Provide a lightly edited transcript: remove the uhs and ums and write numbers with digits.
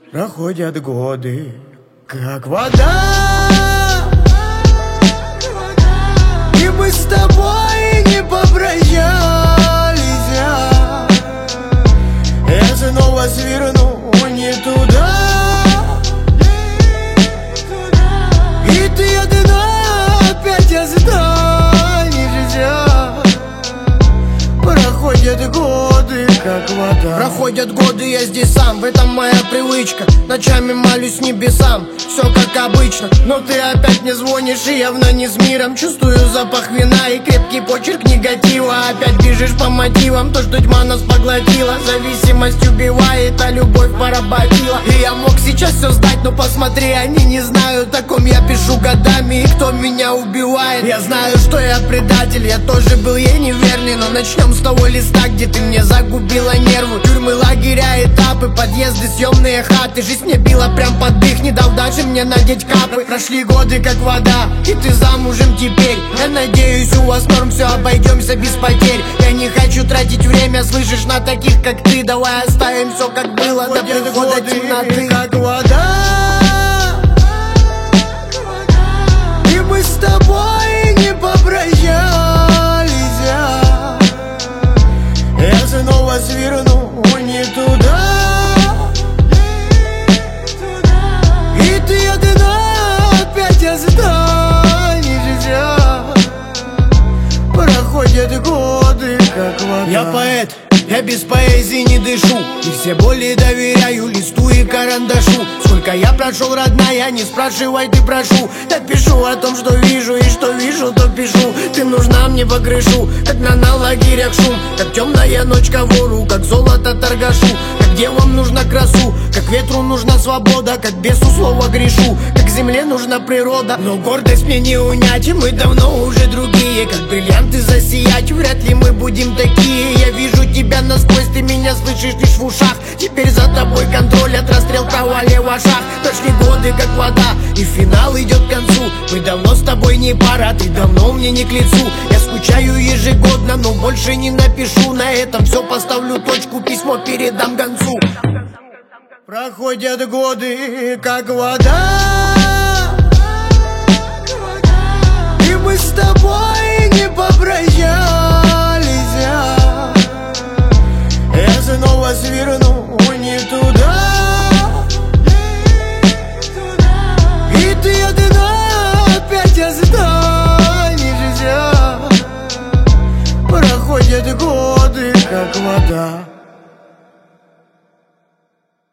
Проходят годы, как вода, и мы с тобой не попрощались. Я снова сверну не туда, и ты одна опять останешься. Проходят годы, как вода. Проходят годы, я здесь сам, в этом моя привычка. Ночами молюсь небесам, все как обычно. Но ты опять не звонишь и явно не с миром. Чувствую запах вина и крепкий почерк негатива. Опять бежишь по мотивам, то, что тьма нас поглотила. Зависимость убивает, а любовь поработила. И я мог сейчас все сдать, но посмотри, они не знают, о ком я пишу годами и кто меня убивает. Я знаю, что я предатель, я тоже был ей неверный. Но начнем с того листа, где ты мне загубила нервы. Тюрьмы, лагеря, этапы, подъезды, съемные хаты. Жизнь мне била прям под дых, не дал даже мне надеть капы. Прошли годы, как вода, и ты замужем теперь. Я надеюсь, у вас норм, все обойдемся без потерь. Я не хочу тратить время, слышишь, на таких, как ты. Давай оставим все, как было, до прихода темноты. Как вода, и мы с тобой не попрощались. Я снова сверну не туда, и ты одна опять останешься. Проходят годы, как вода. Я поэт, я без поэзии не дышу, и все боли доверяю листу и карандашу. Сколько я прошел, родная, не спрашивай, ты прошу. Я пишу о том, что вижу, и что вижу, то пишу. Ты нужна мне по крышу, как на лагерях шум, как темная ночка вору, как золото торгашу. Как девам нужна красу, как ветру нужна свобода, как бесу слово грешу, как земле нужна природа. Но гордость мне не унять, и мы давно уже другие. Как бриллианты засиять, вряд ли мы будем такие. Я вижу тебя насквозь, ты меня слышишь лишь в ушах. Теперь за тобой контроль от расстрел права лева шаг. Прошли годы, как вода, и финал идет к концу. Мы давно с тобой не пара, ты давно мне не к лицу. Я скучаю ежегодно, но больше не напишу. На этом все, поставлю точку, письмо передам гонцу. Проходят годы, как вода, и мы с тобой не попрощались. Я снова сверну не туда, и ты одна опять останешься. Проходят годы, как вода.